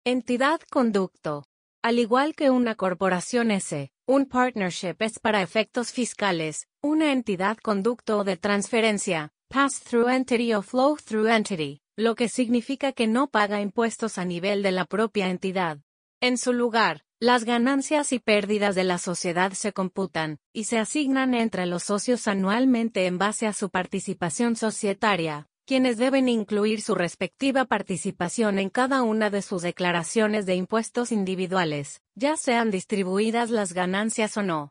Entidad conducto. Al igual que una corporación S, un partnership es para efectos fiscales, una entidad conducto o de transferencia, pass-through entity o flow-through entity, lo que significa que no paga impuestos a nivel de la propia entidad. En su lugar, las ganancias y pérdidas de la sociedad se computan, y se asignan entre los socios anualmente en base a su participación societaria, quienes deben incluir su respectiva participación en cada una de sus declaraciones de impuestos individuales, ya sean distribuidas las ganancias o no.